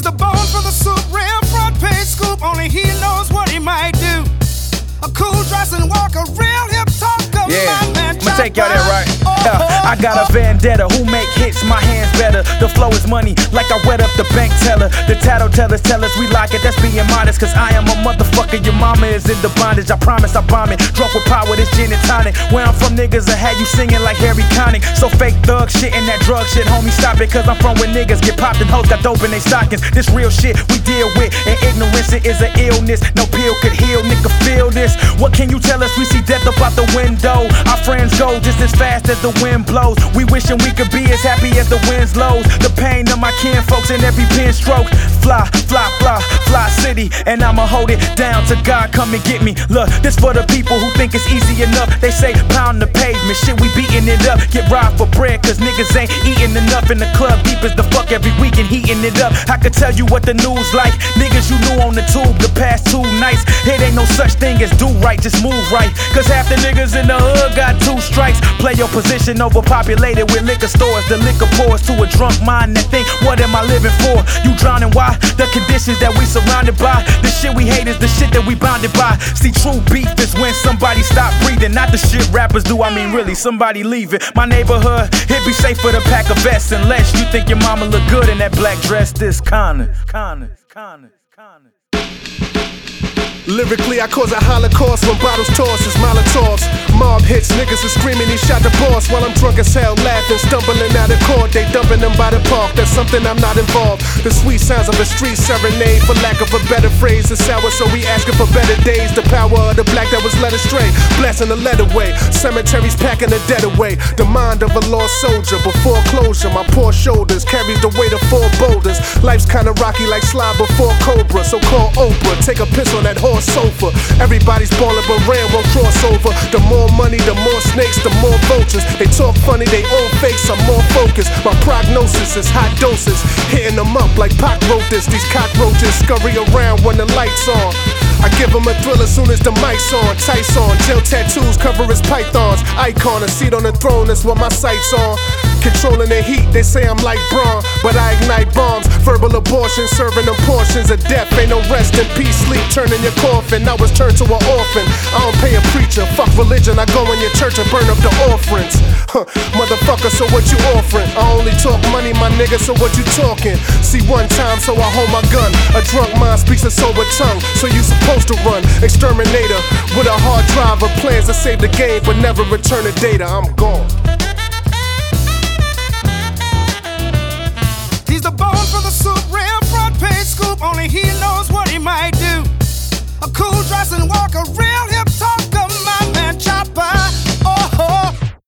the bone for the soup, real front page scoop. Only he knows what he might do. A cool dress and walk, a real hip talker. Yeah, my man, I'ma take y'all there, right? I got a vendetta, who make hits, my hands better. The flow is money, like I wet up the bank teller. The tattletellers tell us we like it, that's being modest. Cause I am a motherfucker, your mama is in the bondage. I promise I bomb it, drunk with power, this gin and tonic. Where I'm from, niggas will have you singing like Harry Connick. So fake thug shit and that drug shit, homie, stop it. Cause I'm from where niggas get popped and hoes got dope in they stockings. This real shit we deal with, and ignorance it is an illness. No pill could heal, nigga, feel this. What can you tell us? We see death up out the window. Our friends go just as fast as the wind blows. We wishing we could be as happy as the wind's lows. The pain of my kin folks in every pen stroke. Fly, fly, fly, fly city, and I'ma hold it down till God come and get me. Look, this for the people who think it's easy enough. They say pound the pavement, shit we beating it up. Get robbed for bread cause niggas ain't eating enough. In the club deep as the fuck every weekend heating it up. I could tell you what the news like. Niggas you knew on the tube the past 2 nights. It ain't no such thing as do right, just move right. Cause half the niggas in the hood got 2 strikes. Play your position overpopulated with liquor stores. The liquor pours to a drunk mind that think, what am I living for? You drowning, why? The conditions that we surrounded by. The shit we hate is the shit that we bounded by. See, true beef is when somebody stop breathing. Not the shit rappers do, I mean really, somebody leave it. My neighborhood, it be safer to pack a vest. Unless you think your mama look good in that black dress. This kinda. Lyrically, I cause a holocaust when bottles toss as Molotovs. Mob hits, niggas are screaming he shot the boss. While I'm drunk as hell, laughing, stumbling out of court. They dumping them by the park, that's something I'm not involved. The sweet sounds of a street serenade, for lack of a better phrase. It's sour, so we asking for better days. The power of the black that was led astray, blasting the lead away. Cemeteries packing the dead away. The mind of a lost soldier, before closure. My poor shoulders carries the weight of 4 boulders. Life's kinda rocky like slide before Cobra. So call Oprah, take a piss on that horse sofa. Everybody's ballin', but Ram won't cross over. The more money, the more snakes, the more vultures. They talk funny, they all fakes, I'm more focused. My prognosis is hot doses, hitting them up like Pac wrote this. These cockroaches scurry around when the lights on. I give him a thrill as soon as the mic's on. Tights on, gel tattoos cover his pythons. Icon, a seat on the throne, that's what my sight's on. Controlling the heat, they say I'm like Braun, but I ignite bombs. Verbal abortion, serving them portions of death. Ain't no rest in peace, sleep, turning your coffin. I was turned to an orphan. I don't pay a preacher, fuck religion. I go in your church and burn up the offerings. Motherfucker, so what you offering? I only talk money, my nigga, so what you talking? See, one time, so I hold my gun. A drunk mind speaks a sober tongue, so you supposed to run. Exterminator with a hard drive of plans to save the game, but never return the data. I'm gone. He's the bone for the soup, real front page scoop. Only he knows what he might do. A cool dress and walk, a real hip